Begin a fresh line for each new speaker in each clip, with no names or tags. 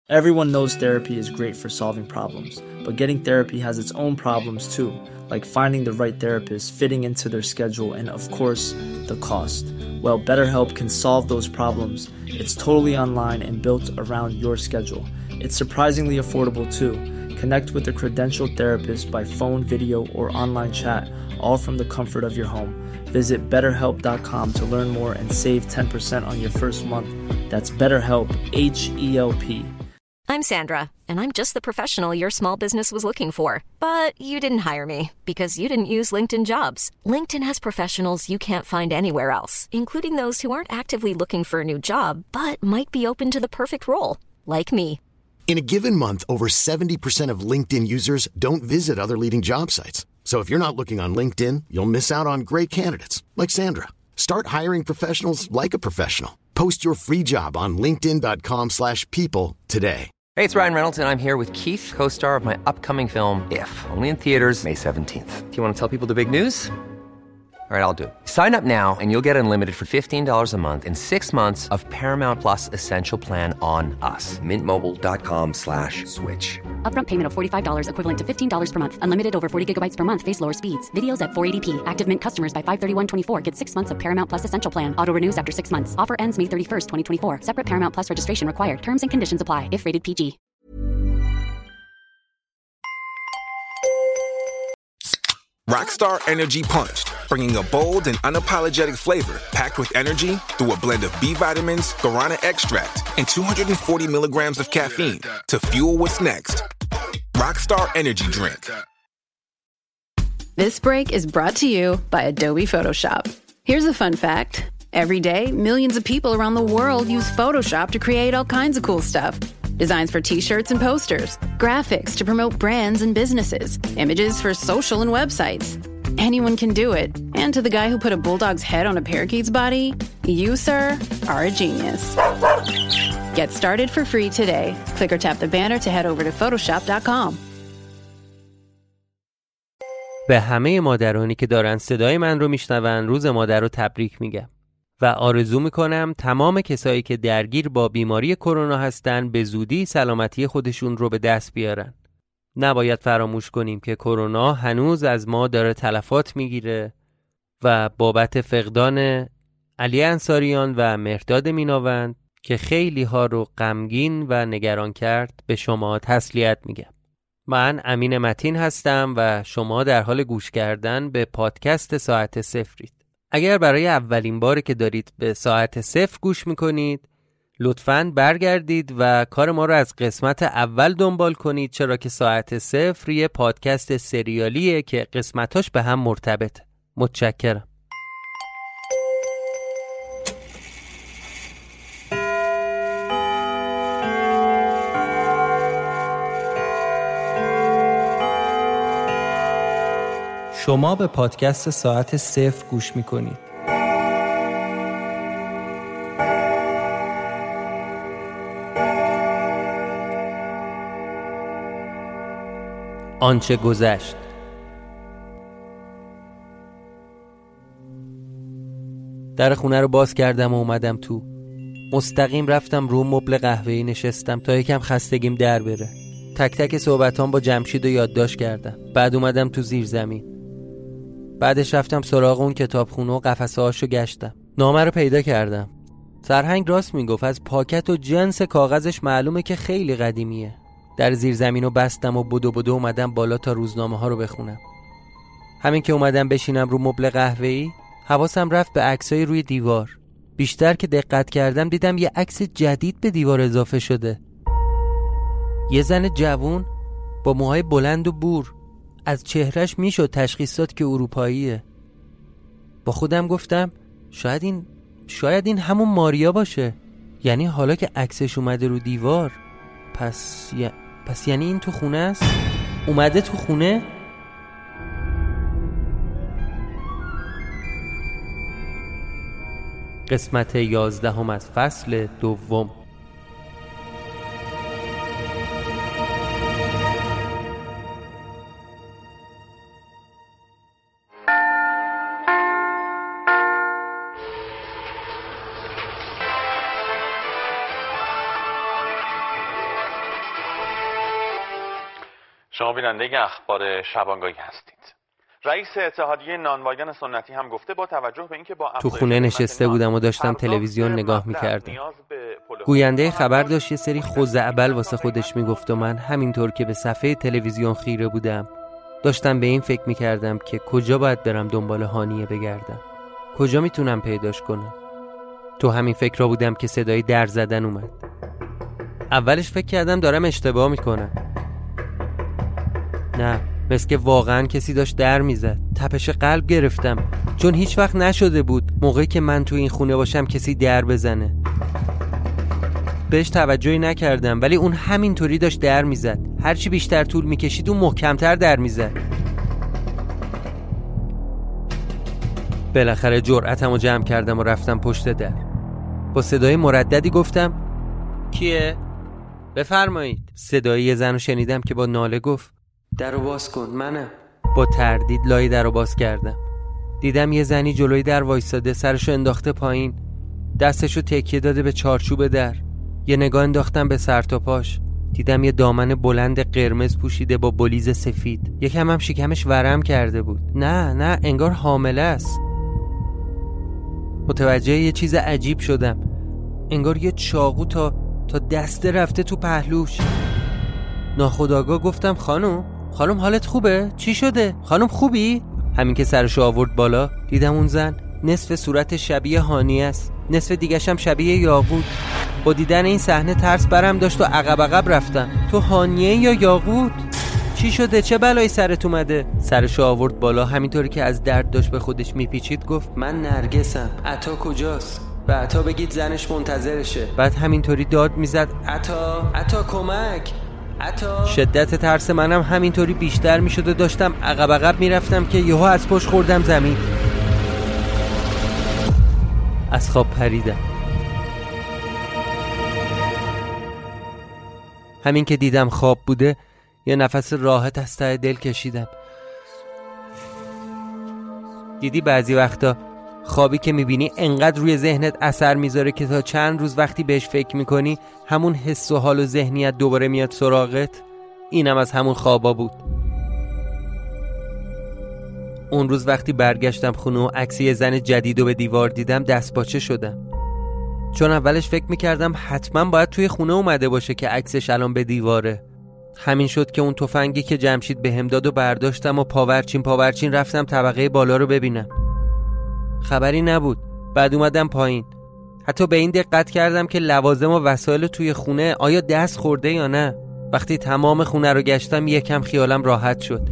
Everyone knows therapy is great for solving problems, but getting therapy has its own problems too, like finding the right therapist, fitting into their schedule, and of course, the cost. Well, BetterHelp can solve those problems. It's totally online and built around your schedule. It's surprisingly affordable too. Connect with a credentialed therapist by phone, video, or online chat, all from the comfort of your home. Visit BetterHelp.com to learn more and save 10% on your first month. That's BetterHelp, H-E-L-P.
I'm Sandra, and I'm just the professional your small business was looking for. But you didn't hire me because you didn't use LinkedIn Jobs. LinkedIn has professionals you can't find anywhere else, including those who aren't actively looking for a new job, but might be open to the perfect role, like me.
In a given month, over 70% of LinkedIn users don't visit other leading job sites. So if you're not looking on LinkedIn, you'll miss out on great candidates like Sandra. Start hiring professionals like a professional. Post your free job on linkedin.com/people today.
Hey, it's Ryan Reynolds, and I'm here with Keith, co-star of my upcoming film, If, only in theaters May 17th. Do you want to tell people the big news? All right, I'll do it. Sign up now and you'll get unlimited for $15 a month and 6 months of Paramount Plus Essential Plan on us. MintMobile.com/switch.
Upfront payment of $45 equivalent to $15 per month. Unlimited over 40 gigabytes per month. Face lower speeds. Videos at 480p. Active Mint customers by 531.24 get 6 months of Paramount Plus Essential Plan. Auto renews after 6 months. Offer ends May 31st, 2024. Separate Paramount Plus registration required. Terms and conditions apply if rated PG.
Rockstar Energy Punched, bringing a bold and unapologetic flavor packed with energy through a blend of B vitamins, guarana extract, and 240 milligrams of caffeine to fuel what's next. Rockstar Energy Drink.
This break is brought to you by Adobe Photoshop. Here's a fun fact. Every day, millions of people around the world use Photoshop to create all kinds of cool stuff. Designs for t-shirts and posters, graphics to promote brands and businesses, images for social and websites. Anyone can do it. And to the guy who put a bulldog's head on a parakeet's body, you, sir, are a genius. Get started for free today. Click or tap the banner to head over to photoshop.com.
به همه مادرانی که دارن صدای من رو میشنون روز مادر رو تبریک میگم و آرزو میکنم تمام کسایی که درگیر با بیماری کرونا هستن به زودی سلامتی خودشون رو به دست بیارن. نباید فراموش کنیم که کرونا هنوز از ما داره تلفات میگیره و بابت فقدان علی انصاریان و مهرداد میناوند که خیلی ها رو غمگین و نگران کرد به شما تسلیت میگم. من امین متین هستم و شما در حال گوش کردن به پادکست ساعت صفرید. اگر برای اولین باری که دارید به ساعت صفر گوش میکنید لطفاً برگردید و کار ما رو از قسمت اول دنبال کنید، چرا که ساعت صفر یه پادکست سریالیه که قسمتاش به هم مرتبطه. متشکرم. شما به پادکست ساعت صفر گوش میکنید. آنچه گذشت. در خونه رو باز کردم و اومدم تو. مستقیم رفتم رو مبل قهوه‌ای نشستم تا یکم خستگیم در بره. تک تک صحبتام با جمشید رو یادداشت کردم. بعد اومدم تو زیر زمین. بعدش رفتم سراغ اون کتابخونه و قفسه هاشو گشتم. نامه رو پیدا کردم. سرهنگ راست میگفت، از پاکت و جنس کاغذش معلومه که خیلی قدیمیه. در زیر زمین رو بستم و بدو اومدم بالا تا روزنامه ها رو بخونم. همین که اومدم بشینم رو مبل قهوه‌ای حواسم رفت به عکسای روی دیوار. بیشتر که دقت کردم دیدم یه عکس جدید به دیوار اضافه شده. یه زن جوون با موهای بلند و بور. از چهرش میشد تشخیص داد که اروپاییه. با خودم گفتم شاید این همون ماریا باشه. یعنی حالا که عکسش اومده رو دیوار پس یعنی این تو خونه است؟ اومده تو خونه؟ قسمت 11 از فصل دوم.
شما بیننده اخبار شبانگاهی هستید. رئیس اتحادیه نانوایان سنتی هم گفته با توجه به اینکه با
تو خونه نشسته بودم و داشتم تلویزیون نگاه می‌کردم. گوینده خبر داشت یه سری خزعبل واسه خودش میگفت و من همینطور که به صفحه تلویزیون خیره بودم داشتم به این فکر می‌کردم که کجا باید برم دنبال هانیه بگردم. کجا میتونم پیداش کنم؟ تو همین فکر را بودم که صدای در زدن اومد. اولش فکر کردم دارم اشتباه میکنم. نه، مثل که واقعا کسی داشت در میزد. تپش قلب گرفتم چون هیچ وقت نشده بود موقعی که من تو این خونه باشم کسی در بزنه. بهش توجهی نکردم ولی اون همینطوری داشت در میزد. هرچی بیشتر طول میکشید اون محکمتر در میزد. بالاخره جرأتمو جمع کردم و رفتم پشت در. با صدای مرددی گفتم کیه؟ بفرمایید. صدای یه زن رو شنیدم که با ناله گفت درو باز کن، منم. با تردید لای درو باز کردم. دیدم یه زنی جلوی در وایساده، سرشو انداخته پایین، دستشو تکیه داده به چارچوب در. یه نگاه انداختم به سر تا پاش. دیدم یه دامن بلند قرمز پوشیده با بلیز سفید. یکم هم شکمش ورم کرده بود. نه انگار حامله است. متوجه یه چیز عجیب شدم. انگار یه چاقو تا دسته رفته تو پهلوش. ناخودآگاه گفتم خانم حالت خوبه؟ چی شده؟ خانم خوبی؟ همین که سرشو آورد بالا دیدم اون زن نصف صورت شبیه هانیه است، نصف دیگه‌ش هم شبیه یاقوت. با دیدن این صحنه ترس برم داشت و عقب رفتم. تو هانیه یا یاقوت؟ چی شده؟ چه بلایی سرت اومده؟ سرشو آورد بالا، همینطوری که از درد داشت به خودش میپیچید گفت من نرگسم. عطا کجاست؟ به عطا بگید زنش منتظرشه. بعد همینطوری داد میزد عطا کمک، عطا. شدت ترس منم همینطوری بیشتر میشد و داشتم عقب میرفتم که یهو از پشت خوردم زمین. از خواب پریدم. همین که دیدم خواب بوده یه نفس راحت از ته دل کشیدم. دیدی بعضی وقتا خوابی که میبینی انقدر روی ذهنت اثر میذاره که تا چند روز وقتی بهش فکر میکنی همون حس و حال و ذهنیت دوباره میاد سراغت؟ اینم از همون خوابا بود. اون روز وقتی برگشتم خونه و عکس یه زن جدیدو به دیوار دیدم دستپاچه شدم. چون اولش فکر میکردم حتما باید توی خونه اومده باشه که عکسش الان به دیواره. همین شد که اون تفنگی که جمشید بهم داد و برداشتم و پاورچین رفتم طبقه بالا رو ببینم. خبری نبود. بعد اومدم پایین. حتی به این دقت کردم که لوازم و وسایل توی خونه آیا دست خورده یا نه. وقتی تمام خونه رو گشتم یکم خیالم راحت شد.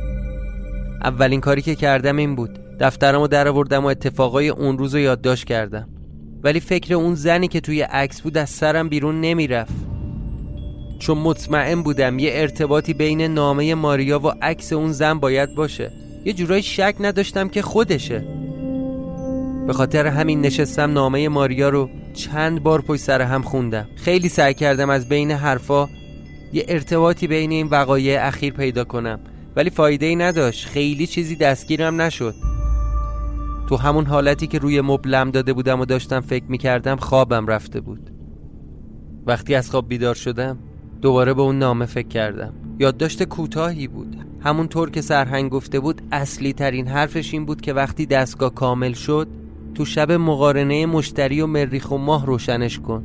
اولین کاری که کردم این بود دفترمو درآوردم و اتفاقای اون روزو یادداشت کردم. ولی فکر اون زنی که توی عکس بود از سرم بیرون نمیرفت. چون مطمئن بودم یه ارتباطی بین نامه ماریا و عکس اون زن باید باشه. یه جورایی شک نداشتم که خودشه. به خاطر همین نشستم نامه ماریا رو چند بار پشت سر هم خوندم. خیلی سعی کردم از بین حرفا یه ارتباطی بین این وقایع اخیر پیدا کنم ولی فایده‌ای نداشت. خیلی چیزی دستگیرم نشد. تو همون حالتی که روی مبل لم داده بودم و داشتم فکر می‌کردم خوابم رفته بود. وقتی از خواب بیدار شدم دوباره به اون نامه فکر کردم. یادداشت کوتاهی بود. همونطور که سرهنگ گفته بود اصلی ترین حرفش این بود که وقتی دستگاه کامل شد تو شب مقارنه مشتری و مریخ و ماه روشنش کن.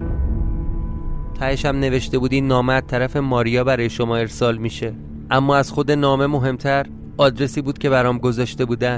تهش هم نوشته بود این نامه از طرف ماریا برای شما ارسال میشه. اما از خود نامه مهمتر آدرسی بود که برام گذاشته بودن.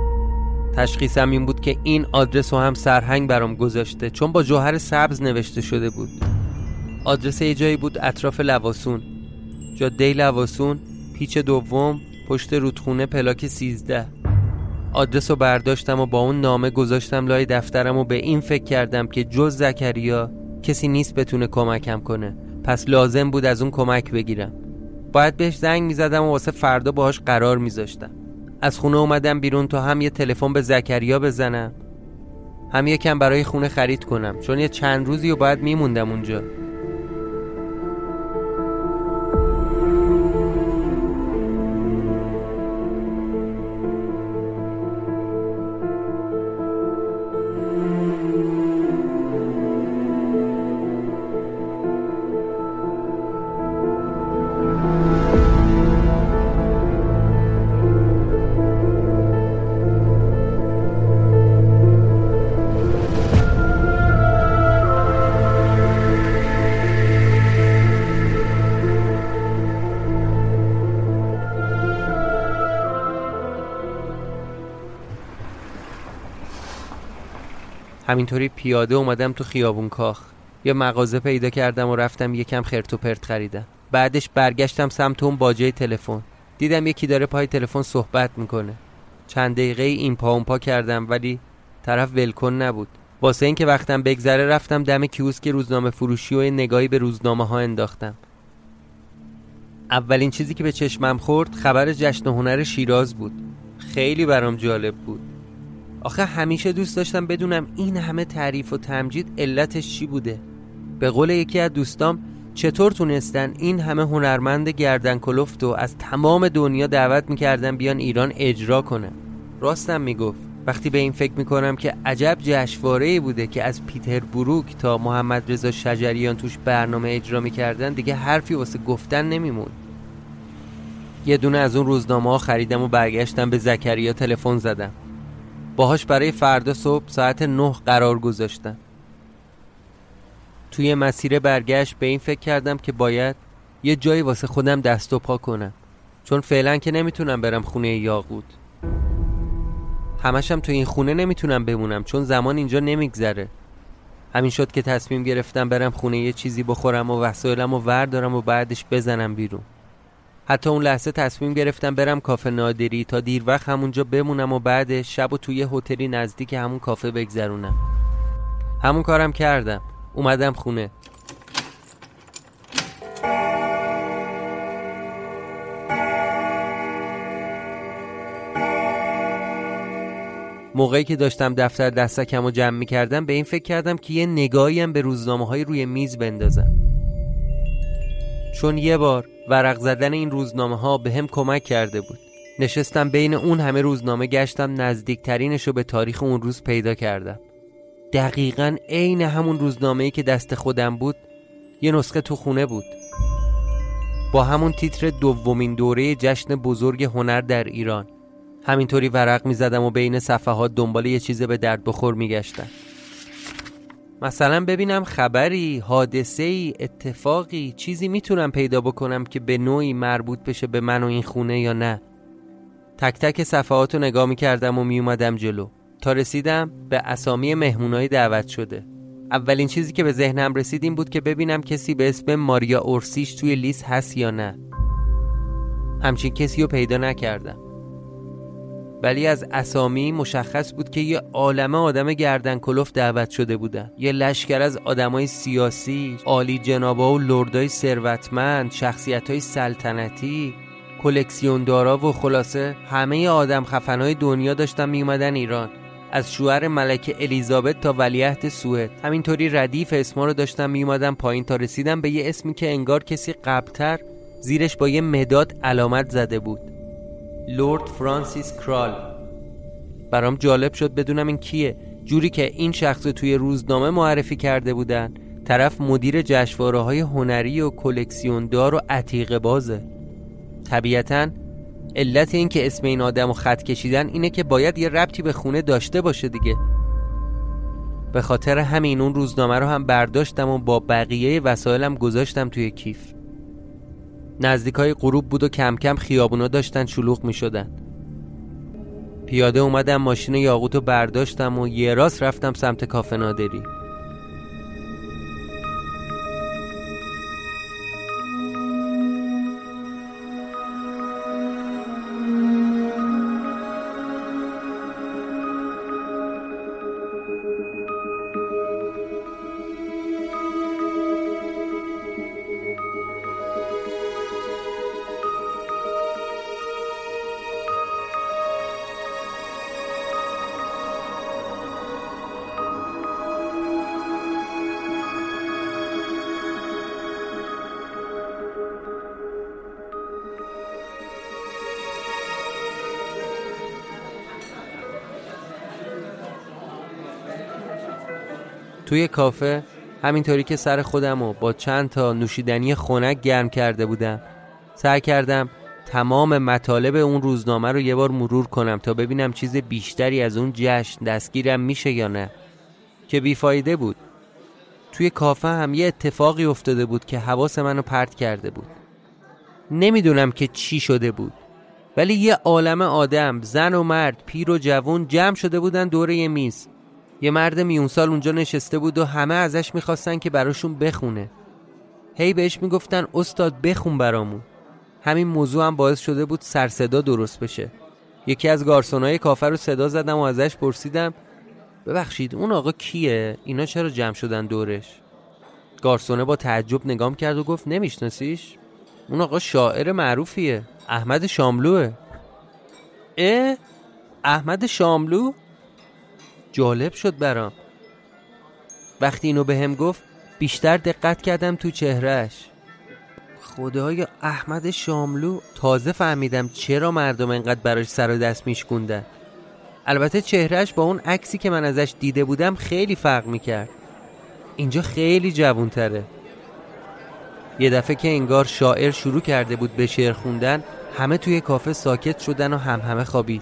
تشخیصم این بود که این آدرس رو هم سرهنگ برام گذاشته چون با جوهر سبز نوشته شده بود. آدرس یه جایی بود اطراف لواسون، جاده لواسون، پیچ دوم، پشت رودخونه پلاک 13. آدرس رو برداشتم و با اون نامه گذاشتم لای دفترم و به این فکر کردم که جز زکریا کسی نیست بتونه کمکم کنه. پس لازم بود از اون کمک بگیرم. باید بهش زنگ میزدم و واسه فردا باهاش قرار میذاشتم. از خونه اومدم بیرون تا هم یه تلفن به زکریا بزنم هم یکم برای خونه خرید کنم چون یه چند روزی رو باید میموندم اونجا. همینطوری پیاده اومدم تو خیابون کاخ. یه مغازه پیدا کردم و رفتم یکم خرت و پرت خریدم. بعدش برگشتم سمت اون باجه تلفن. دیدم یکی داره پای تلفن صحبت میکنه. چند دقیقه این پا اون پا کردم ولی طرف ولکن نبود. واسه این که وقتم بگذره رفتم دم کیوسک روزنامه فروشی و نگاهی به روزنامه ها انداختم. اولین چیزی که به چشمم خورد خبر جشن هنر شیراز بود. خیلی برام جالب بود. آخه همیشه دوست داشتم بدونم این همه تعریف و تمجید علتش چی بوده. به قول یکی از دوستام چطور تونستن این همه هنرمند گردن کلفت و از تمام دنیا دعوت میکردن بیان ایران اجرا کنن. راستم میگفت. وقتی به این فکر میکنم که عجب جشنواره‌ای بوده که از پیتربروک تا محمد رضا شجریان توش برنامه اجرا میکردن دیگه حرفی واسه گفتن نمیمون. یه دونه از اون روزنامه ها خریدم و برگشتم به زکریا تلفن زدم. باهاش برای فردا صبح ساعت 9 قرار گذاشتم. توی مسیر برگشت به این فکر کردم که باید یه جایی واسه خودم دست و پا کنم، چون فعلا که نمیتونم برم خونه یاقوت. همشم تو این خونه نمیتونم بمونم چون زمان اینجا نمیگذره. همین شد که تصمیم گرفتم برم خونه یه چیزی بخورم و وسایلم رو وردارم و بعدش بزنم بیرون. حتی اون لحظه تصمیم گرفتم برم کافه نادری تا دیر وقت همونجا بمونم و بعد شب و توی هتلی نزدیک همون کافه بگذرونم. همون کارم کردم. اومدم خونه. موقعی که داشتم دفتر دستکم رو جمع می‌کردم به این فکر کردم که یه نگاهی هم به روزنامه‌های روی میز بندازم. چون یه بار ورق زدن این روزنامه‌ها به هم کمک کرده بود. نشستم بین اون همه روزنامه گشتم، نزدیکترینش رو به تاریخ اون روز پیدا کردم. دقیقاً عین همون روزنامه‌ای که دست خودم بود یه نسخه تو خونه بود، با همون تیتر دومین دوره جشن بزرگ هنر در ایران. همینطوری ورق می‌زدم و بین صفحات دنبال یه چیز به درد بخور می‌گشتم. مثلا ببینم خبری، حادثه‌ای، اتفاقی، چیزی میتونم پیدا بکنم که به نوعی مربوط بشه به من و این خونه یا نه. تک تک صفحات رو نگاه می‌کردم و میومدم جلو تا رسیدم به اسامی مهمونای دعوت شده. اولین چیزی که به ذهنم رسید این بود که ببینم کسی به اسم ماریا اورسیش توی لیست هست یا نه. همچین کسی رو پیدا نکردم، ولی از اسامی مشخص بود که یه عالمه آدم گردن کلفت دعوت شده بودن. یه لشکر از آدمای سیاسی، عالی جنابا و لردای ثروتمند، شخصیتای سلطنتی، کلکسیوندارا و خلاصه همه آدم خفنای دنیا داشتن می اومدن ایران. از شوهر ملکه الیزابت تا ولیعهد سوئد. همینطوری ردیف اسما رو داشتم می اومدن پایین تا رسیدم به یه اسمی که انگار کسی قبلتر زیرش با یه مداد علامت زده بود: لورد فرانسیس کرال. برام جالب شد بدونم این کیه. جوری که این شخص رو توی روزنامه معرفی کرده بودن، طرف مدیر جشنواره‌های هنری و کلکسیوندار و عتیقه بازه. طبیعتاً علت این که اسم این آدم رو خط کشیدن اینه که باید یه ربطی به خونه داشته باشه دیگه. به خاطر همین اون روزنامه رو هم برداشتم و با بقیه وسایلم گذاشتم توی کیف. نزدیکای غروب بود و کم کم خیابونا داشتن شلوغ می شدن. پیاده اومدم ماشین یاقوت رو برداشتم و یه راست رفتم سمت کافه نادری. توی کافه همینطوری که سر خودمو با چند تا نوشیدنی خنک گرم کرده بودم، سعی کردم تمام مطالب اون روزنامه رو یه بار مرور کنم تا ببینم چیز بیشتری از اون جشن دستگیرم میشه یا نه، که بیفایده بود. توی کافه هم یه اتفاقی افتاده بود که حواس منو پرت کرده بود. نمیدونم که چی شده بود، ولی یه عالمه آدم، زن و مرد، پیر و جوان جمع شده بودن دور یه میز. یه مرد میونسال اونجا نشسته بود و همه ازش میخواستن که براشون بخونه. هی بهش میگفتن استاد بخون برامون. همین موضوع هم باعث شده بود سر صدا درست بشه. یکی از گارسونای کافه رو صدا زدم و ازش پرسیدم ببخشید اون آقا کیه؟ اینا چرا جمع شدن دورش؟ گارسونه با تعجب نگام کرد و گفت نمیشناسیش؟ اون آقا شاعر معروفیه، احمد شاملوه. احمد شاملو؟ جالب شد برام. وقتی اینو بهم گفت بیشتر دقت کردم تو چهرهش. خدای احمد شاملو. تازه فهمیدم چرا مردم انقدر براش سر و دست میشکوندن. البته چهرهش با اون عکسی که من ازش دیده بودم خیلی فرق میکرد. اینجا خیلی جوان‌تره. یه دفعه که انگار شاعر شروع کرده بود به شعر خوندن، همه توی کافه ساکت شدن و همه خوابید.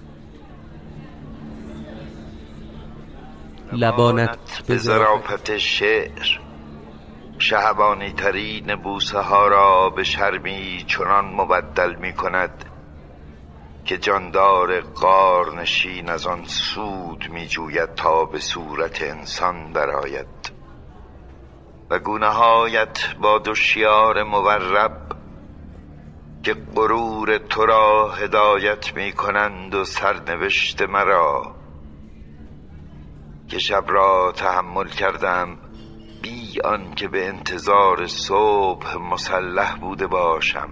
لبانت
به ظرافت شعر، شهبانی ترین بوسه ها را به شرمی چنان مبدل می کند که جاندار غار نشین از آن سود می جوید تا به صورت انسان درآید و گونه هایت با دو شیار مورب که غرور تو را هدایت می کنند و سرنوشت مرا که شب را تحمل کردم بی آن که به انتظار صبح مسلح بوده باشم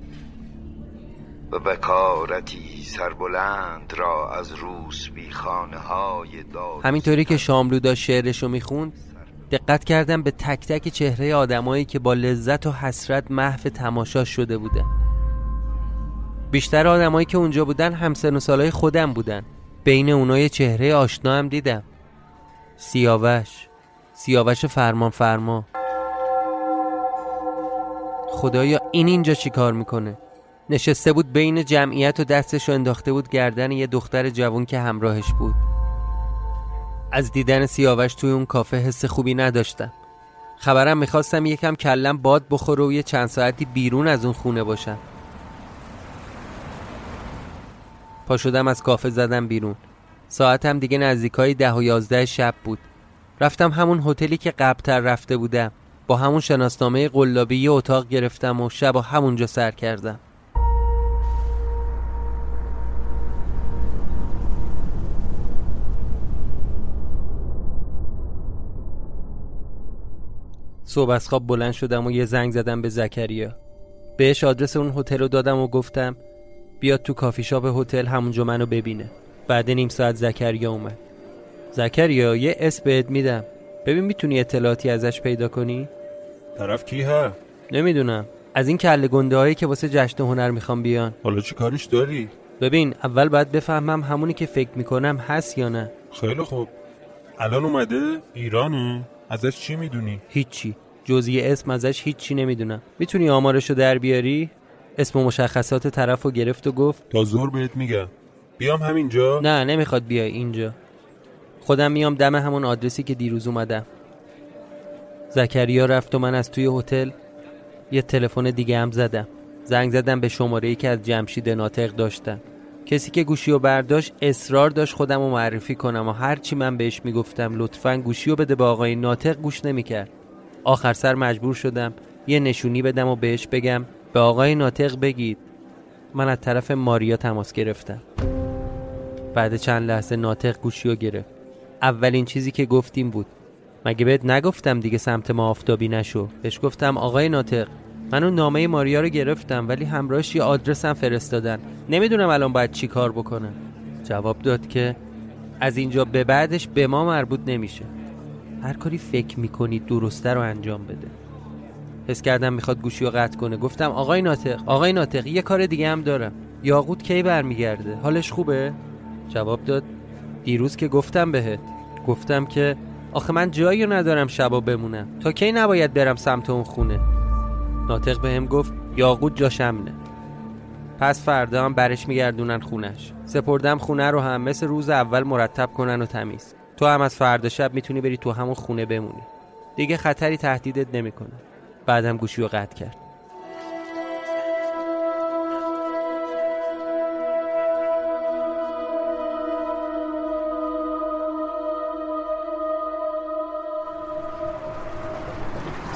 و بکارتی سربلند را از روسبی خانه های داد.
همینطوری که شاملو داشت شعرشو میخوند دقت کردم به تک تک چهره آدمایی که با لذت و حسرت محو تماشا شده بودن. بیشتر آدمایی که اونجا بودن همسن و سالای خودم بودن. بین اونها یه چهره آشنا هم دیدم. سیاوش فرما. خدایا این اینجا چی کار میکنه؟ نشسته بود بین جمعیت و دستشو انداخته بود گردن یه دختر جوان که همراهش بود. از دیدن سیاوش توی اون کافه حس خوبی نداشتم. خبرم میخواستم یکم کلم باد بخوره و یه چند ساعتی بیرون از اون خونه باشم. پا شدم از کافه زدم بیرون. ساعتم دیگه نزدیکای 10 و 11 شب بود. رفتم همون هتلی که قبل‌تر رفته بودم. با همون شناسنامه قلابی یه اتاق گرفتم و شب همونجا سر کردم. صبح از خواب بلند شدم و یه زنگ زدم به زکریا. بهش آدرس اون هتل رو دادم و گفتم بیاد تو کافی شاپ هتل همونجا منو ببینه. بعد نیم ساعت زکریا اومد. زکریا یه اسم بهت میدم، ببین میتونی اطلاعاتی ازش پیدا کنی؟
طرف کیه؟
نمیدونم، از این کله گنده هایی که واسه جشن هنر میخوام بیان.
حالا چی کارش داری؟
ببین اول باید بفهمم همونی که فکر میکنم هست یا نه.
خیلی خوب. الان اومده ایرانه؟ ازش چی میدونی؟
هیچی، جز یه اسم ازش هیچی نمیدونم. میتونی آمارشو در بیاری؟ اسم و مشخصات طرفو گرفت و گفت
تا ظهر بهت میگم. بیام همینجا؟
نه نمیخواد بیای اینجا، خودم میام دم همون آدرسی که دیروز اومدم. زکریا رفت و من از توی هتل یه تلفن دیگه هم زدم. زنگ زدم به شماره‌ای که از جمشید ناطق داشتم. کسی که گوشیو برداشت اصرار داشت خودمو معرفی کنم و هرچی من بهش میگفتم لطفاً گوشیو بده به آقای ناطق گوش نمیکرد. آخر سر مجبور شدم یه نشونی بدم و بهش بگم به آقای ناطق بگید من از طرف ماریا تماس گرفتم. بعد چند لحظه ناطق گوشیو گرفت. اولین چیزی که گفتیم بود مگه بهت نگفتم دیگه سمت ما آفتابی نشو؟ بهش گفتم آقای ناطق من اون نامه ماریا رو گرفتم ولی همراهش یه آدرسم فرستادن، نمیدونم الان باید چی کار بکنم. جواب داد که از اینجا به بعدش به ما مربوط نمیشه، هر کاری فکر میکنی درسته رو انجام بده. حس کردم میخواد گوشی رو قطع کنه. گفتم آقای ناطق یه کار دیگه هم دارم. یاقوت کی برمیگرده؟ حالش خوبه؟ جواب داد دیروز که گفتم بهت، گفتم که آخه من جایی ندارم شبا بمونم، تا کی نباید برم سمت اون خونه. ناطق بهم گفت یاقوت جاش امنه. پس فردا هم برش میگردونن خونش. سپردم خونه رو هم مثل روز اول مرتب کنن و تمیز. تو هم از فردا شب میتونی بری تو همون خونه بمونی، دیگه خطری تهدیدت نمیکنه. بعدم گوشی رو قطع کرد.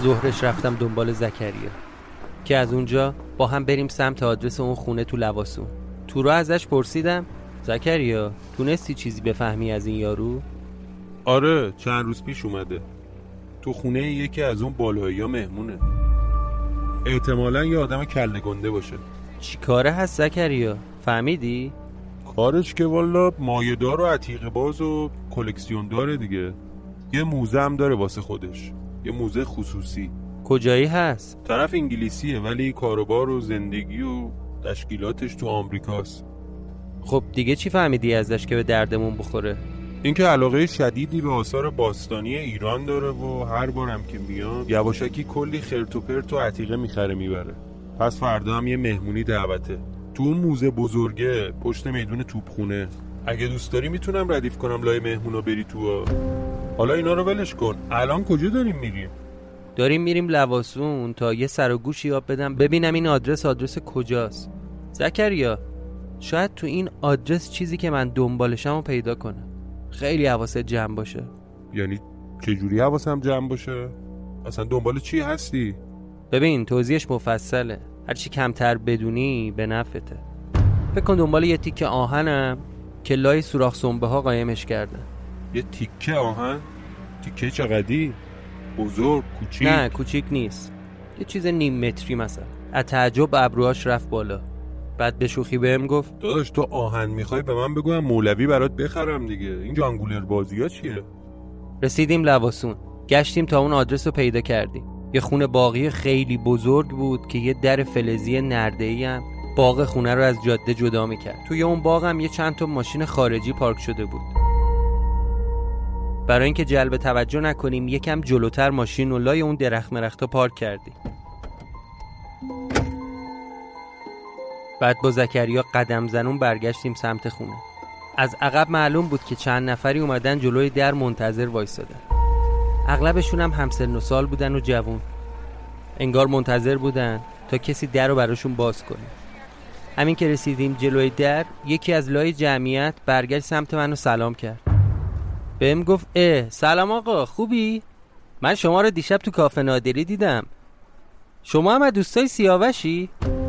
ظهرش رفتم دنبال زکریا که از اونجا با هم بریم سمت آدرس اون خونه تو لواسون. تو راه ازش پرسیدم زکریا تونستی چیزی بفهمی از این یارو؟
آره چند روز پیش اومده تو خونه یکی از اون بالایی‌ها مهمونه. احتمالاً یه آدم کله گنده باشه.
چی کاره هست زکریا؟ فهمیدی؟
کارش که والا مایه‌دار و عتیقه باز و کلکسیون داره دیگه. یه موزه هم داره واسه خودش، یه موزه خصوصی.
کجایی هست؟
طرف انگلیسیه ولی کاروبار و زندگی و تشکیلاتش تو آمریکاست.
خب دیگه چی فهمیدی ازش که به دردمون بخوره؟
اینکه علاقه شدیدی به آثار باستانی ایران داره و هر بارم که میاد یواشکی کلی خرت و پرت و عتیقه میخره میبره. پس فردا هم یه مهمونی دعوته تو اون موزه بزرگه پشت میدون توپخونه. اگه دوست داری میتونم ردیف کنم لای مهمونا بری تو. حالا اینا رو ولش کن. الان کجا داریم میریم؟
داریم میریم لواسون تا یه سر و گوشی یاب بدم ببینم این آدرس کجاست. زکریا شاید تو این آدرس چیزی که من دنبالشم رو پیدا کنم. خیلی حواست جمع باشه.
یعنی چجوری حواسم جمع باشه؟ اصلا دنبال چی هستی؟
ببین توضیحش مفصله، هرچی کمتر بدونی به نفته. فکر کن دنبال یه تیکه آهنم که لای سوراخ سنبه ها قایمش کردن.
یه تیکه آهن؟ تیکه چقدی؟ بزرگ؟ کوچیک؟
نه کوچیک نیست، یه چیز نیم متری مثلا. از تعجب ابروهاش رفت بالا. بعد به شوخی بهم گفت
داداش تو آهن میخوای به من بگم مولوی برات بخرم دیگه. این جانگولر بازی ها چیه؟
رسیدیم لواسون، گشتیم تا اون آدرس رو پیدا کردیم. یه خونه باغی خیلی بزرگ بود که یه در فلزی نرده‌ای هم باغ خونه رو از جاده جدا میکرد. توی اون باغ هم یه چند تا ماشین خارجی پارک شده بود. برای اینکه جلب توجه نکنیم یکم جلوتر ماشین رو لای اون درخت مرختا پارک کردیم. بعد با زکریا قدم زنون برگشتیم سمت خونه. از عقب معلوم بود که چند نفری اومدن جلوی در منتظر وایسادن. اغلبشون هم همسن و سال بودن و جوون. انگار منتظر بودن تا کسی در رو براشون باز کنه. همین که رسیدیم جلوی در یکی از لای جمعیت برگشت سمت من و سلام کرد. بهم گفت سلام آقا خوبی؟ من شما رو دیشب تو کافه نادری دیدم. شما هم از دوستای سیاوشی؟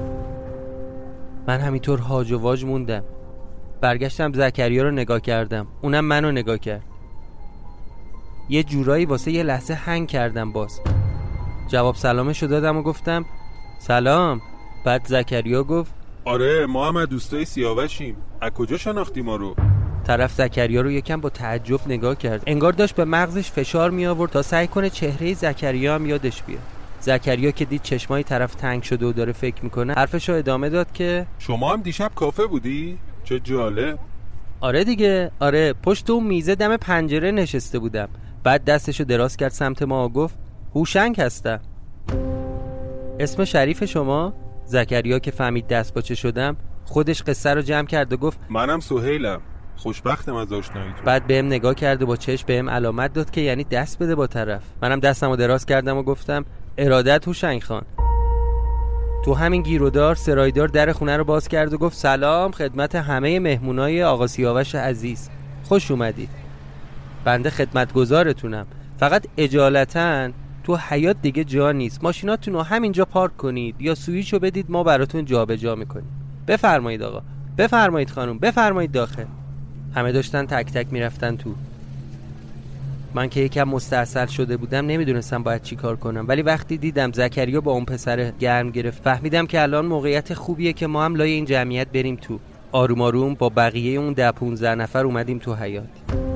من همینطور هاج و واج موندم. برگشتم زکریا رو نگاه کردم، اونم منو نگاه کرد. یه جورایی واسه یه لحظه هنگ کردم. باز جواب سلامشو دادم و گفتم سلام. بعد زکریا گفت
آره ما هم از دوستای سیاوشیم. از کجا شناختی ما رو؟
طرف زکریا رو یکم با تعجب نگاه کرد، انگار داشت به مغزش فشار می آورد تا سعی کنه چهره زکریا هم یادش بیاد. زکریا که دید چشمای طرف تنگ شده و داره فکر میکنه حرفشو ادامه داد که
شما هم دیشب کافه بودی؟ چه جالب.
آره دیگه، آره پشت اون میزه دم پنجره نشسته بودم. بعد دستشو دراز کرد سمت ما و گفت هوشنگ هستم. اسم شریف شما؟ زکریا که فهمید دست باچه شدم خودش قصه رو جمع کرد و گفت
منم سهیلم، خوشبختم از آشناییتون.
بعد بهم نگاه کرد و با چشم بهم علامت داد که یعنی دست بده با طرف. منم دستمو دراز کردم و گفتم ارادت هوشنگ خان. تو همین گیرودار سرایدار در خونه رو باز کرد و گفت سلام خدمت همه مهمونای آقا سیاوش عزیز، خوش اومدید. بنده خدمتگزارتونم، فقط اجالتاً تو حیاط دیگه جا نیست، ماشیناتون رو همینجا پارک کنید یا سویچو بدید ما براتون جابجا میکنیم. بفرمایید آقا، بفرمایید خانم، بفرمایید داخل. همه داشتن تک تک میرفتن تو. من که یکم مستعسل شده بودم نمیدونستم باید چی کار کنم، ولی وقتی دیدم زکریا با اون پسر گرم گرفت فهمیدم که الان موقعیت خوبیه که ما هم لای این جمعیت بریم تو. آروم آروم با بقیه اون 10-15 نفر اومدیم تو حیاط.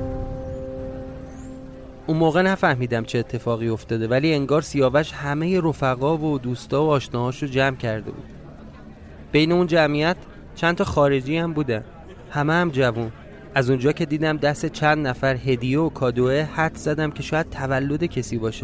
اون موقع نفهمیدم چه اتفاقی افتاده، ولی انگار سیاوش همه رفقا و دوستا و آشناهاشو جمع کرده بود. بین اون جمعیت چند تا خارجی هم بودن، همه هم جوون. از اونجا که دیدم دست چند نفر هدیه و کادوه حد زدم که شاید تولد کسی باشه.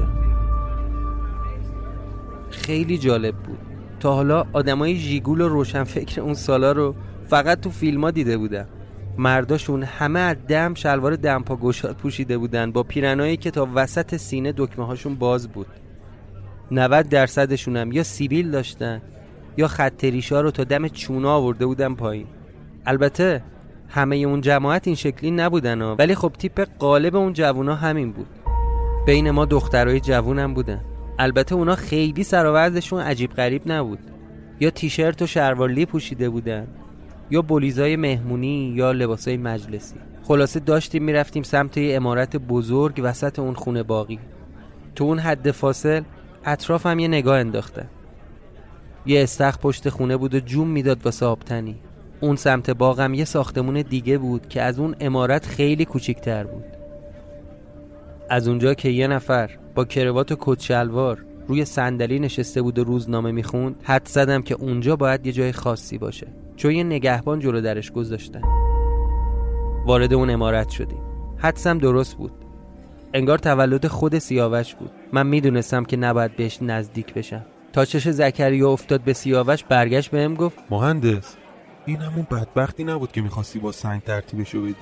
خیلی جالب بود. تا حالا آدمای ژیگول و روشنفکر اون سالا رو فقط تو فیلم‌ها دیده بودم. مرداشون همه از دم شلوار دمپا گشاد پوشیده بودن با پیرنایی که تا وسط سینه دکمه هاشون باز بود. 90% هم یا سیبیل داشتن یا خط ریشا رو تا دم چونا آورده بودن پایین. البته همه اون جماعت این شکلی نبودن ولی خب تیپ غالب اون جوونا همین بود. بین ما دخترای جوون هم بودن. البته اونا خیلی سر و وضعشون عجیب غریب نبود، یا تیشرت و شلوارلی پوشیده بودن یا بلیزای مهمونی یا لباسای مجلسی. خلاصه داشتیم میرفتیم سمت یه عمارت بزرگ وسط اون خونه باقی. تو اون حد فاصل اطراف هم یه نگاه انداختن. یه استخر پشت خونه بود و جون میداد واسه آبتنی. اون سمت باغ هم یه ساختمون دیگه بود که از اون عمارت خیلی کوچیک‌تر بود. از اونجا که یه نفر با کراوات و کت شلوار روی صندلی نشسته بود و روزنامه میخوند، حد زدم که اونجا باید یه جای خاصی باشه، چون یه نگهبان جلو درش گذاشتن. وارد اون عمارت شدیم. حدسم درست بود. انگار تولد خود سیاوش بود. من میدونستم که نباید بهش نزدیک بشم. تا چش زکریا افتاد به سیاوش، برگشت بهم گفت
مهندس، این همون بدبختی نبود که میخواستی با سنگ ترتیبشو بدی؟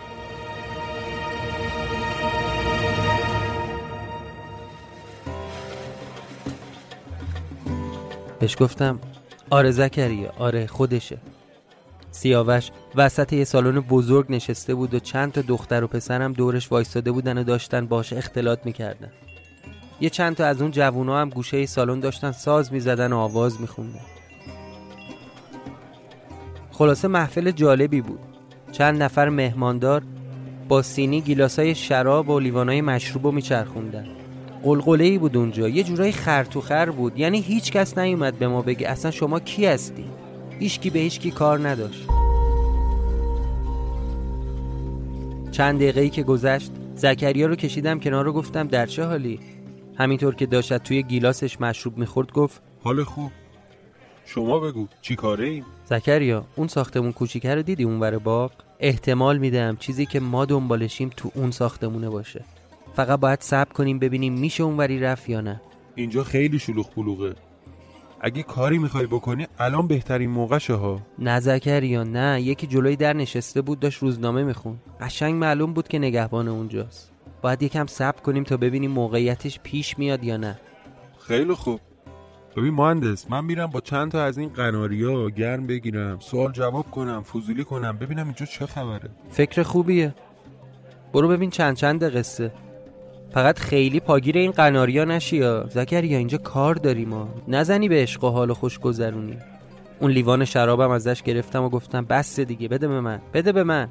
بهش گفتم آره زکریا، آره خودشه. سیاوش وسط یه سالن بزرگ نشسته بود و چند تا دختر و پسرم دورش وایستاده بودن و داشتن باهاش اختلاط میکردن. یه چند تا از اون جوونا هم گوشه سالن داشتن ساز میزدن و آواز میخوندن. خلاصه محفل جالبی بود. چند نفر مهماندار با سینی گیلاسای شراب و لیوانای مشروبو میچرخوندن. قلقله‌ای بود اونجا، یه جورایی خر بود. یعنی هیچ کس نیومد به ما بگه اصلا شما کی هستی. هیچکی به هیچکی کار نداشت. چند دقیقه‌ای که گذشت، زکریا رو کشیدم کنار رو گفتم در چه حالی؟ همینطور که داشت توی گیلاسش مشروب میخورد گفت
حال خوب. شما بگو چی کاره ایم؟
زکریا، اون ساختمون کوچیکه رو دیدی اونور باغ؟ احتمال میدم چیزی که ما دنبالشیم تو اون ساختمونه باشه. فقط باید صبر کنیم ببینیم میشه اونوری رفت یا نه.
اینجا خیلی شلوغ پلوغه. اگه کاری میخوای بکنی الان بهترین موقعشه ها.
نه زکریا نه، یکی جلوی در نشسته بود داشت روزنامه میخوند. قشنگ معلوم بود که نگهبان اونجاست. باید یکم صبر کنیم تا ببینیم موقعیتش پیش میاد یا نه.
خیلی خوب. ببین مهندس، من میرم با چند تا از این قناریا گرم بگیرم، سوال جواب کنم، فضولی کنم، ببینم اینجا چه خبره.
فکر خوبیه. برو ببین چند قصه. فقط خیلی پاگیر این قناریا نشی یا زکریا، اینجا کار داریم ما. نزنی به عشق و حال خوش گذرونی. اون لیوان شرابم ازش گرفتم و گفتم بس دیگه، بده به من.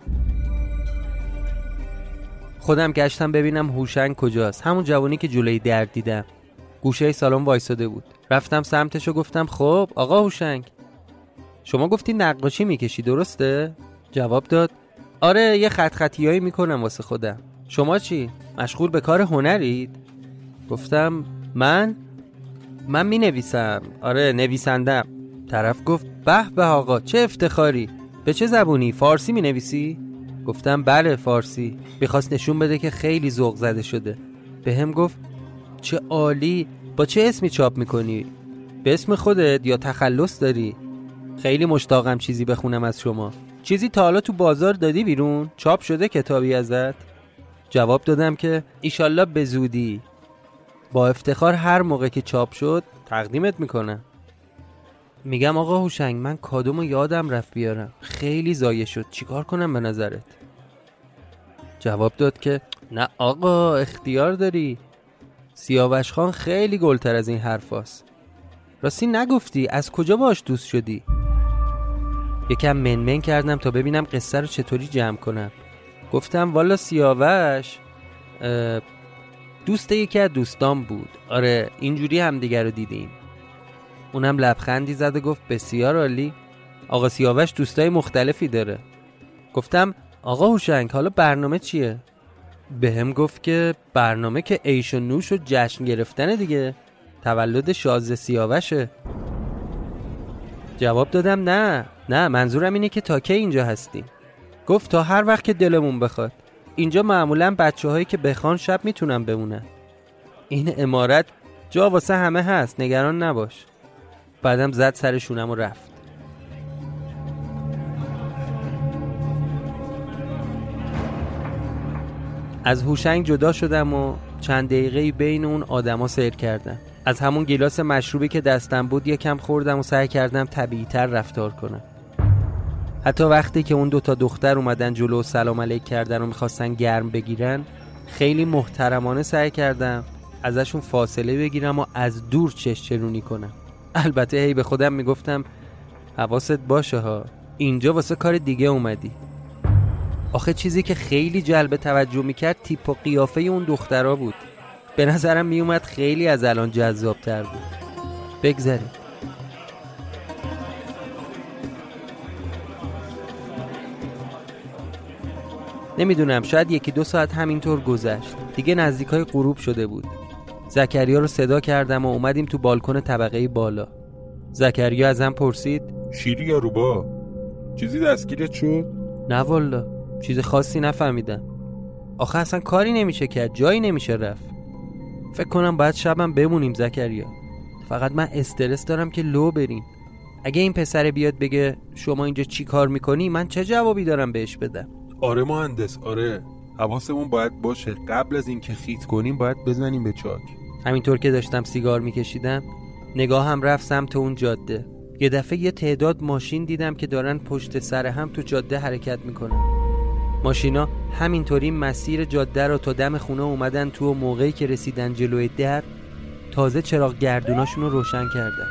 خودم گشتم ببینم هوشنگ کجاست، همون جوانی که جلوی در دیدم. گوشه سالن وایساده بود. رفتم سمتش و گفتم خب آقا هوشنگ، شما گفتی نقاشی میکشی درسته؟ جواب داد آره، یه خطیایی میکنم واسه خودم. شما چی؟ مشغول به کار هنرید؟ گفتم من مینویسم. آره نویسندم. طرف گفت به آقا چه افتخاری. به چه زبونی؟ فارسی مینویسی؟ گفتم بله فارسی. میخواست نشون بده که خیلی ذوق زده شده. بهم گفت چه عالی. با چه اسمی چاپ میکنی؟ به اسم خودت یا تخلص داری؟ خیلی مشتاقم چیزی بخونم از شما. چیزی تا حالا تو بازار دادی بیرون؟ چاپ شده کتابی ازت؟ جواب دادم که ایشالله به زودی. با افتخار هر موقع که چاپ شد تقدیمت میکنم. میگم آقا هوشنگ، من کادومو یادم رفت بیارم، خیلی ضایع شد، چیکار کنم به نظرت؟ جواب داد که نه آقا اختیار داری. سیاوش خان خیلی گلتر از این حرفاست. راستی نگفتی از کجا باش دوست شدی؟ یکم منمن کردم تا ببینم قصه رو چطوری جمع کنم. گفتم والا سیاوش دوست یکی از دوستان بود. آره اینجوری هم دیگر رو دیدیم. اونم لبخندی زد و گفت بسیار عالی. آقا سیاوش دوستای مختلفی داره. گفتم آقا هوشنگ حالا برنامه چیه؟ بهم گفت که برنامه که عیش و نوش و جشن گرفتن دیگه، تولد شازده سیاوشه. جواب دادم نه منظورم اینه که تا کی اینجا هستیم. گفت تا هر وقت که دلمون بخواد. اینجا معمولا بچه‌هایی که بخوان شب میتونن بمونن. این عمارت جا واسه همه هست، نگران نباش. بعدم زد سر شونم و رفت. از هوشنگ جدا شدم و چند دقیقه‌ای بین اون آدما سیر کردم. از همون گیلاس مشروبی که دستم بود یکم خوردم و سعی کردم طبیعی‌تر رفتار کنم. حتی وقتی که اون دوتا دختر اومدن جلو و سلام علیک کردن و میخواستن گرم بگیرن، خیلی محترمانه سعی کردم ازشون فاصله بگیرم و از دور چشچرونی کنم. البته هی به خودم میگفتم حواست باشه ها، اینجا واسه کار دیگه اومدی. آخه چیزی که خیلی جلب توجه میکرد تیپ و قیافه اون دخترا بود. به نظرم میومد خیلی از الان جذابتر بود. بگذاریم. نمیدونم، شاید 1-2 ساعت همینطور گذشت. دیگه نزدیکای غروب شده بود. زکریا رو صدا کردم و اومدیم تو بالکن طبقه بالا. زکریا ازم پرسید
شیری یا روبا؟ چیزی دستگیرت شد؟
نه والا، چیز خاصی نفهمیدم. آخه اصلا کاری نمیشه کرد، جایی نمیشه رفت. فکر کنم باید شبم بمونیم زکریا. فقط من استرس دارم که لو بریم. اگه این پسر بیاد بگه شما اینجا چی کار میکنی، من چه جوابی دارم بهش بدم؟
آره مهندس، آره. حواسمون باید باشه قبل از اینکه خیت کنیم باید بزنیم به چاک.
همینطور که داشتم سیگار میکشیدم نگاهم رفت سمت اون جاده. یه دفعه یه تعداد ماشین دیدم که دارن پشت سر هم تو جاده حرکت میکنن. ماشینا همینطوری مسیر جاده رو تا دم خونه اومدن تو و موقعی که رسیدن جلوی در تازه چراغ گردوناشون رو روشن کردن.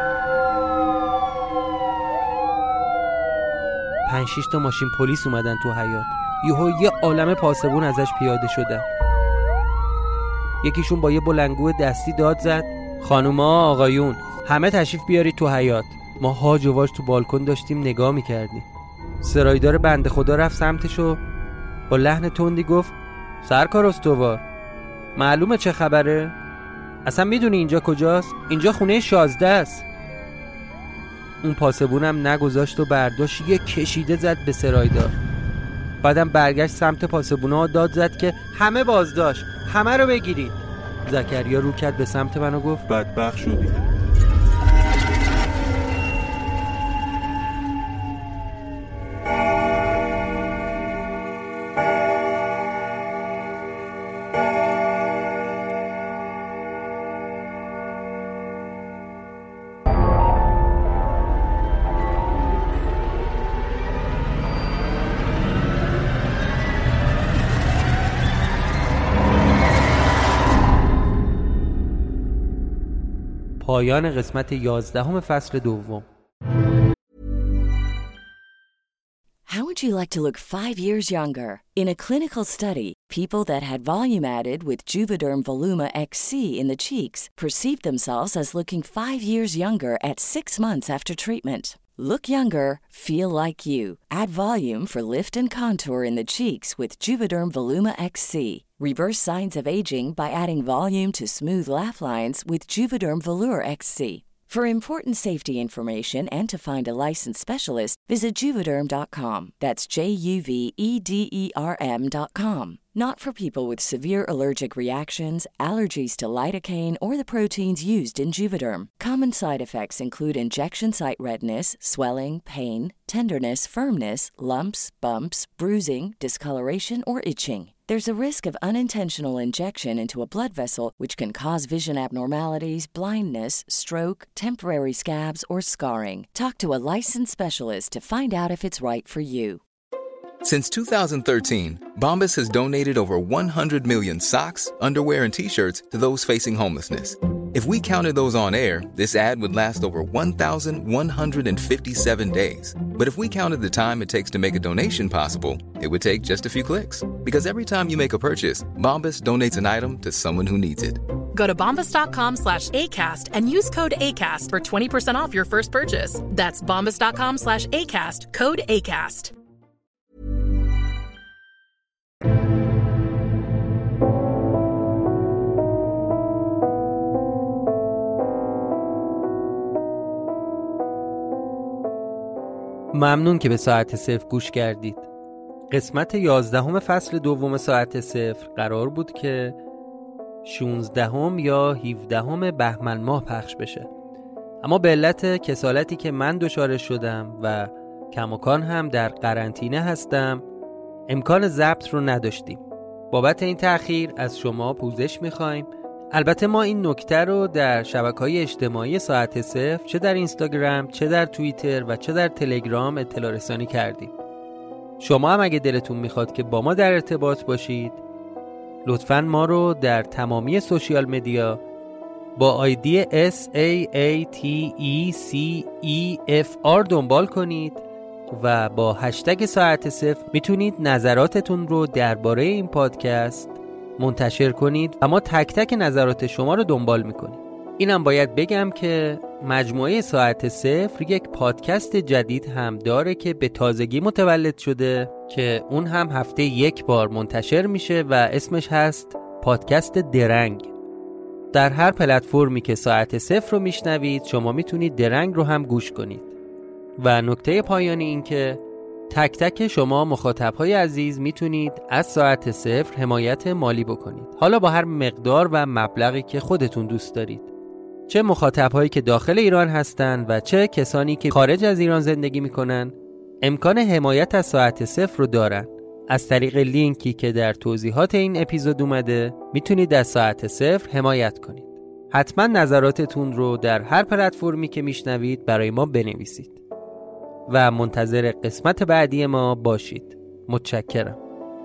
5-6 تا ماشین پلیس اومدن تو حیاط. یه عالمه پاسبون ازش پیاده شدن. یکیشون با یه بلنگو دستی داد زد خانوما آقایون همه تشریف بیارید تو حیاط. ما هاج و واج تو بالکن داشتیم نگاه میکردیم. سرایدار بنده خدا رفت سمتشو با لحن تندی گفت سرکار استوار معلومه چه خبره؟ اصلا میدونی اینجا کجاست؟ اینجا خونه 16 است. اون پاسبونم نگذاشت و برداشت یه کشیده زد به سرایدار. بعدم برگشت سمت پاسبونا داد زد که همه بازداشت، همه رو بگیرید. زکریا رو کرد به سمت من و گفت
بدبخت شدی.
پایان قسمت 11 فصل دوم.
How would you like to look 5 years younger? In a clinical study, people that had volume added with Juvederm Voluma XC in the cheeks perceived themselves as looking 5 years younger at 6 months after treatment. Look younger, feel like you. Add volume for lift and contour in the cheeks with Juvederm Voluma XC. Reverse signs of aging by adding volume to smooth laugh lines with Juvederm Volure XC. For important safety information and to find a licensed specialist, visit Juvederm.com. That's JUVEDERM.com. Not for people with severe allergic reactions, allergies to lidocaine, or the proteins used in Juvederm. Common side effects include injection site redness, swelling, pain, tenderness, firmness, lumps, bumps, bruising, discoloration, or itching. There's a risk of unintentional injection into a blood vessel, which can cause vision abnormalities, blindness, stroke, temporary scabs, or scarring. Talk to a licensed specialist to find out if it's right for you.
Since 2013, Bombas has donated over 100 million socks, underwear, and T-shirts to those facing homelessness. If we counted those on air, this ad would last over 1,157 days. But if we counted the time it takes to make a donation possible, it would take just a few clicks. Because every time you make a purchase, Bombas donates an item to someone who needs it.
Go to bombas.com/ACAST and use code ACAST for 20% off your first purchase. That's bombas.com/ACAST, code ACAST.
ممنون که به ساعت صفر گوش کردید. قسمت 11 فصل دوم ساعت صفر قرار بود که 16 یا 17 بهمن ماه پخش بشه، اما به علت کسالتی که من دچارش شدم و کماکان هم در قرنطینه هستم امکان ضبط رو نداشتیم. بابت این تأخیر از شما پوزش می‌خوایم. البته ما این نکته رو در شبکه‌های اجتماعی ساعت صفر، چه در اینستاگرام، چه در توییتر و چه در تلگرام اطلاع رسانی کردیم. شما هم اگه دلتون میخواد که با ما در ارتباط باشید، لطفاً ما رو در تمامی سوشیال مدیا با آیدی SAATECEFR دنبال کنید و با هشتگ ساعت صفر میتونید نظراتتون رو درباره این پادکست منتشر کنید و ما تک تک نظرات شما رو دنبال میکنیم. اینم باید بگم که مجموعه ساعت صفر یک پادکست جدید هم داره که به تازگی متولد شده که اون هم هفته یک بار منتشر میشه و اسمش هست پادکست درنگ. در هر پلتفرمی که ساعت صفر رو میشنوید شما میتونید درنگ رو هم گوش کنید. و نکته پایانی این که تک تک شما مخاطبهای عزیز میتونید از ساعت صفر حمایت مالی بکنید، حالا با هر مقدار و مبلغی که خودتون دوست دارید. چه مخاطبهایی که داخل ایران هستن و چه کسانی که خارج از ایران زندگی میکنن امکان حمایت از ساعت صفر رو دارن. از طریق لینکی که در توضیحات این اپیزود اومده میتونید از ساعت صفر حمایت کنید. حتما نظراتتون رو در هر پلتفرمی که میشنوید برای ما بنویسید و منتظر قسمت بعدی ما باشید. متشکرم.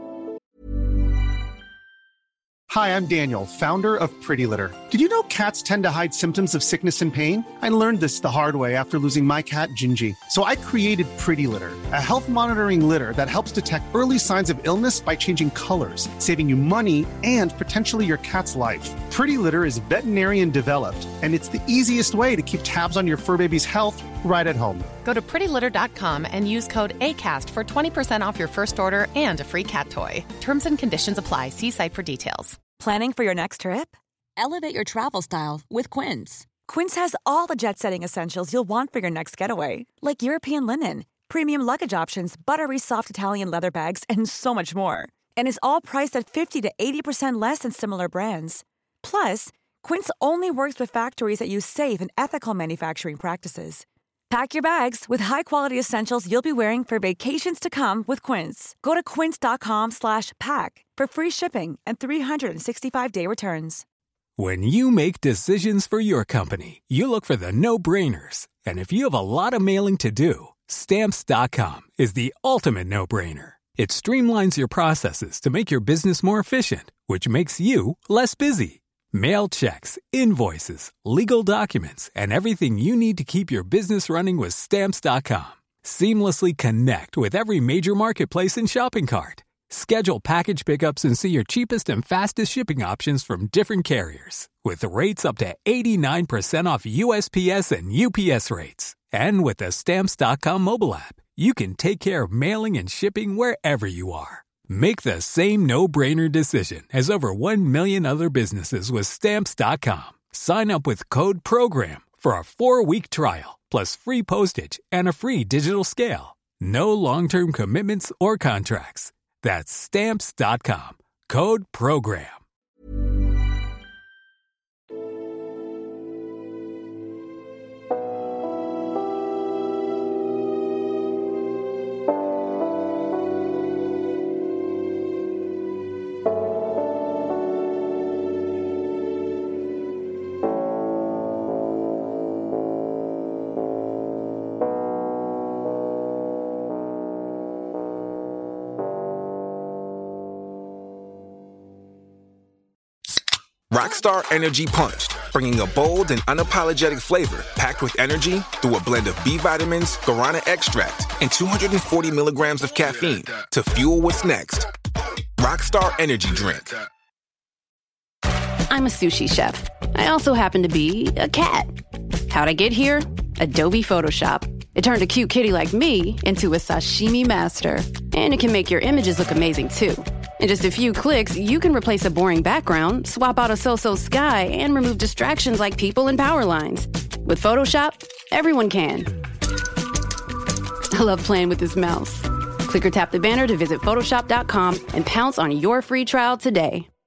Hi, I'm Daniel, founder of Pretty Litter. Did you know cats tend to hide symptoms of sickness and pain? I learned this the hard way after losing my cat, Gingy. So I created Pretty Litter, a health monitoring litter that helps detect early signs of illness by changing colors, saving you money and potentially your cat's life. Pretty Litter is veterinarian developed, and it's the easiest way to keep tabs on your fur baby's health right at home.
Go to prettylitter.com and use code ACAST for 20% off your first order and a free cat toy. Terms and conditions apply. See site for details.
Planning for your next trip? Elevate your travel style with Quince. Quince has all the jet-setting essentials you'll want for your next getaway, like European linen, premium luggage options, buttery soft Italian leather bags, and so much more. And is all priced at 50 to 80% less than similar brands. Plus, Quince only works with factories that use safe and ethical manufacturing practices. Pack your bags with high-quality essentials you'll be wearing for vacations to come with Quince. Go to quince.com/pack for free shipping and 365-day returns.
When you make decisions for your company, you look for the no-brainers. And if you have a lot of mailing to do, Stamps.com is the ultimate no-brainer. It streamlines your processes to make your business more efficient, which makes you less busy. Mail checks, invoices, legal documents, and everything you need to keep your business running with Stamps.com. Seamlessly connect with every major marketplace and shopping cart. Schedule package pickups and see your cheapest and fastest shipping options from different carriers, with rates up to 89% off USPS and UPS rates. And with the Stamps.com mobile app, you can take care of mailing and shipping wherever you are. Make the same no-brainer decision as over 1 million other businesses with Stamps.com. Sign up with code PROGRAM for a 4-week trial, plus free postage and a free digital scale. No long-term commitments or contracts. That's Stamps.com. Code PROGRAM.
Rockstar Energy Punched, bringing a bold and unapologetic flavor packed with energy through a blend of B vitamins, guarana extract, and 240 milligrams of caffeine to fuel what's next. Rockstar Energy Drink.
I'm a sushi chef. I also happen to be a cat. How'd I get here? Adobe Photoshop. It turned a cute kitty like me into a sashimi master. And it can make your images look amazing too. In just a few clicks, you can replace a boring background, swap out a so-so sky, and remove distractions like people and power lines. With Photoshop, everyone can. I love playing with this mouse. Click or tap the banner to visit Photoshop.com and pounce on your free trial today.